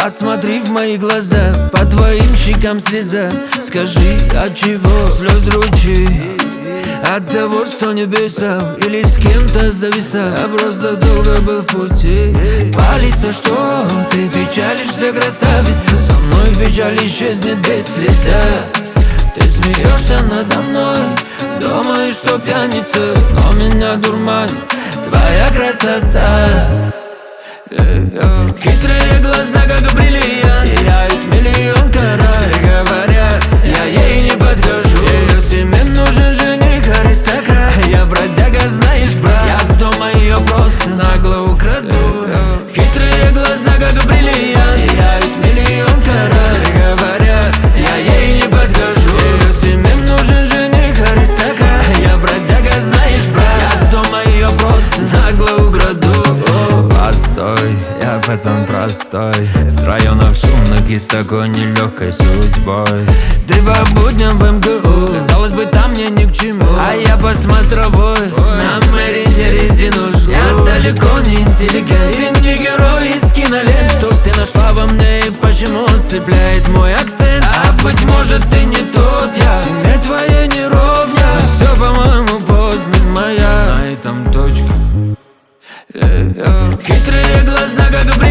Посмотри в мои глаза, по твоим щекам слеза. Скажи, от чего слез ручей? От того, что не писал или с кем-то зависал, я просто долго был в пути. Палится, что ты печалишься, красавица. Со мной печаль исчезнет без следа. Ты смеешься надо мной, думаешь, что пьяница, но меня дурманит твоя красота. Хитрые глаза, как бриллиант, сияют миллион карат. Все говорят, я ей не подхожу. Ее семье нужен жених, аристократ. Я бродяга, знаешь, брат, я с дома ее просто нагло украду. Хитрые глаза, как бриллиант, сияют миллион карат. Все говорят, я ей не подхожу. Ее семье нужен жених, аристократ. Я бродяга, знаешь, брат, я с дома ее просто нагло украду. Постой, я пацан простой, с районов шумных и с такой нелегкой судьбой. Ты по будням в МГУ, казалось бы, там мне ни к чему, а я по смотровой на Мэрине резину жгу. Я далеко не интеллигент, ты не герой из кинолент. Что ты нашла во мне и почему цепляет мой акцент? А быть может, ты не тот я, семье твоей не ровня. Все, по-моему, поздно, моя на этом точка. Хитрые глаза, как